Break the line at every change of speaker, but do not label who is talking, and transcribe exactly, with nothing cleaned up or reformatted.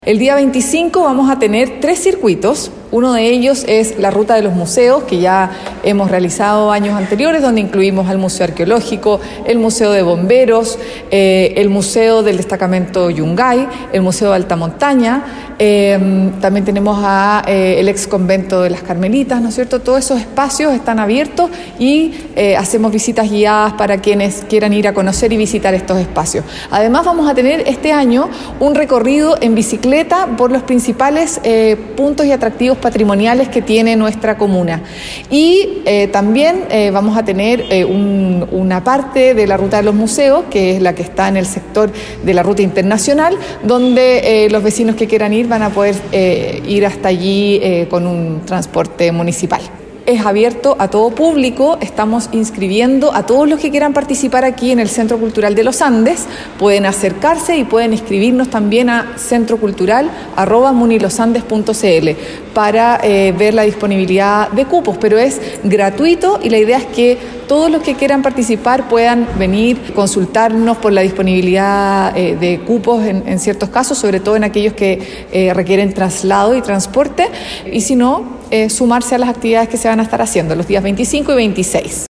El día veinticinco vamos a tener tres circuitos. Uno de ellos es la ruta de los museos, que ya hemos realizado años anteriores, donde incluimos al Museo Arqueológico, el Museo de Bomberos, eh, el Museo del Destacamento Yungay, el Museo de Alta Montaña, eh, también tenemos a, eh, el ex convento de las Carmelitas, ¿no es cierto? Todos esos espacios están abiertos y eh, hacemos visitas guiadas para quienes quieran ir a conocer y visitar estos espacios. Además, vamos a tener este año un recorrido en bicicleta por los principales eh, puntos y atractivos patrimoniales que tiene nuestra comuna. Y eh, también eh, vamos a tener eh, un, una parte de la ruta de los museos, que es la que está en el sector de la ruta internacional, donde eh, los vecinos que quieran ir van a poder eh, ir hasta allí eh, con un transporte municipal. Es abierto a todo público, estamos inscribiendo a todos los que quieran participar aquí en el Centro Cultural de los Andes. Pueden acercarse y pueden inscribirnos también a centrocultural arroba munilosandes punto cl para eh, ver la disponibilidad de cupos, pero es gratuito y la idea es que todos los que quieran participar puedan venir, consultarnos por la disponibilidad eh, de cupos en, en ciertos casos, sobre todo en aquellos que eh, requieren traslado y transporte, y si no, eh, sumarse a las actividades que se van a estar haciendo los días veinticinco y veintiséis.